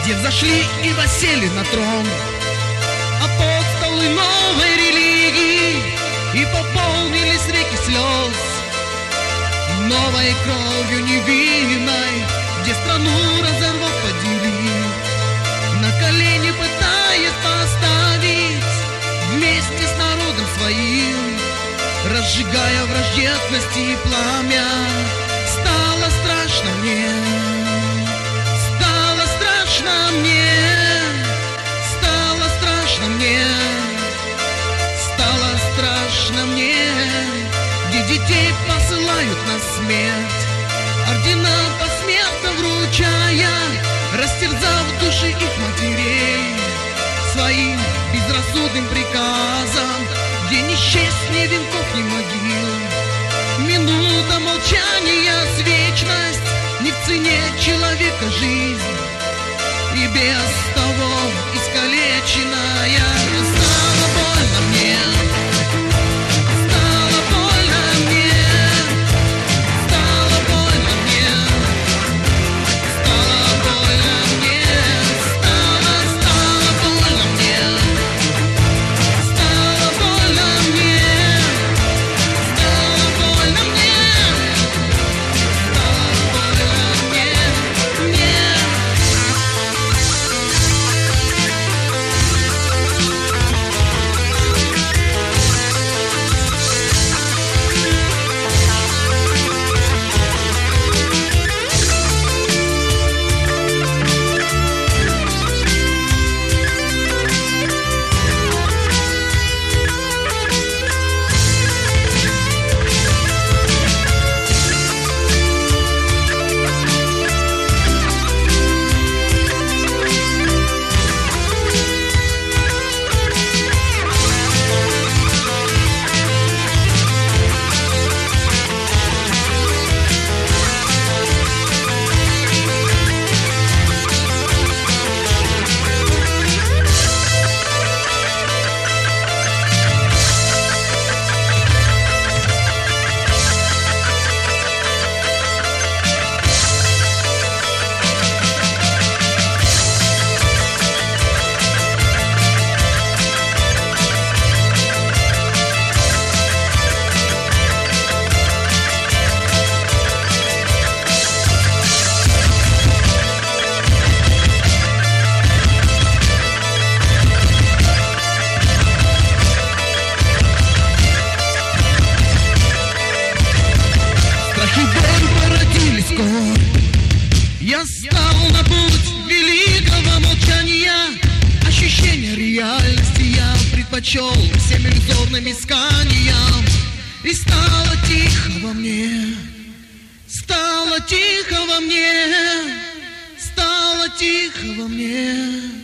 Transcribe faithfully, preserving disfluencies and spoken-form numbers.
Все взошли и воссели на трон. Апостолы новой религии, и пополнились реки слез новой кровью невинной, где страну разорвав поделил, на колени пытаясь поставить вместе с народом своим, разжигая враждебности и пламя. Стало страшно мне, стало страшно мне, стало страшно мне, стало страшно мне, где детей посылают на смерть, ордена посмертно вручая, растерзав души их матерей своим безрассудным приказом, где ни счесть, ни венков, ни могил. Минута молчания с вечность, не в цене человека жизнь, и без того искалеченная. Стало больно мне, стало больно мне, стало больно мне, стало больно мне, стало, стало больно мне, стало больно мне, стало больно мне, стало больно мне, мне. Я стал на путь великого молчания, ощущение реальности я предпочел всем иллюзорным исканиям. И стало тихо во мне, стало тихо во мне, стало тихо во мне.